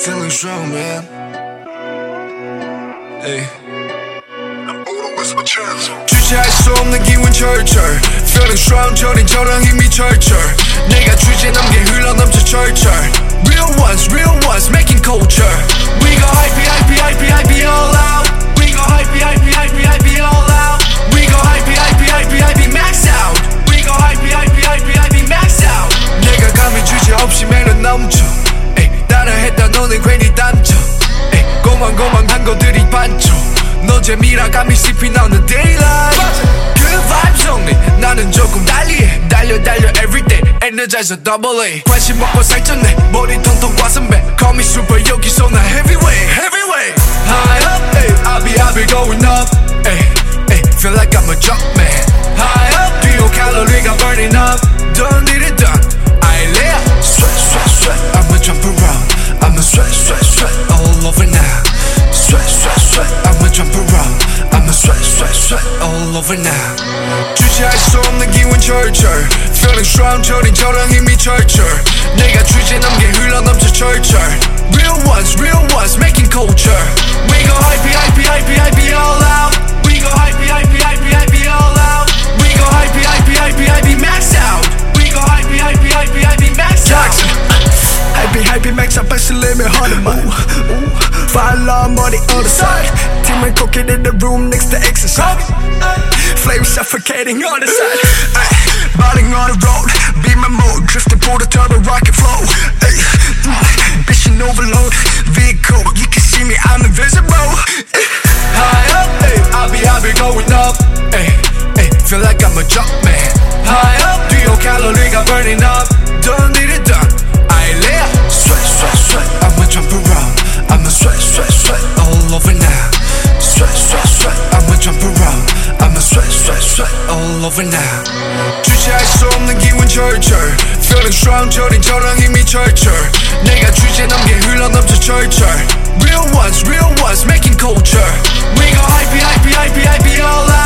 feeling strong, man. Hey. 주체할 수 없는 기분 철철 Feeling strong 저린 저랑 힘이 철철 내가 주제 넘게 흘러넘쳐 철철 Real ones making culture We go hype all out We go hype all out We go hype max out We go hype max out 내가 감히 주제 없이 매너 넘쳐 에이 따라했다 너는 괜히 단쳐 에이 고만고만한 것들이 반쳐 너 재미라 감히 씹히 나오는 daylight 그 vibe 정리 나는 조금 달리해 달려 everyday Energizer double A 관심 먹고 살쪘네 머리 통통 과선배 Call me super 여기서 나 heavyweight High up ay I be going up ay feel like I'm a jump man High up 뛰어 칼로리가 burning up Done did it done I lay up sweat I'ma jump around I'ma sweat all over now Sweat I'ma jump around I'ma sweat all over now 주체할 수 없는 기분 철철 Feeling strong 저린 저랑 힘이 철철 내가 주제 넘게 흘러넘쳐 철철 Real ones making culture We go hype all out We go hype all out We go hype max out We go hype max out Hype max out best limit 100 mile Fire alarm on the other side Team and cooking in the room next to exercise Flame suffocating on the side Riding on the road, be my mode Drifting for the turbo rocket flow Mission overload, vehicle You can see me, I'm invisible High up, I be going up feel like I'm a jump man High up, 뛰어 칼로리가 burning up Done did it done I lay up Sweat I'ma jump around I'ma sweat all over now Sweat I'ma jump around I'ma sweat all over now 주체할 수 없는 기분 철철 Feeling strong 저린 저랑 힘이 철철 내가 주제 넘게 흘러넘쳐 철철 Real ones making culture We go hype all out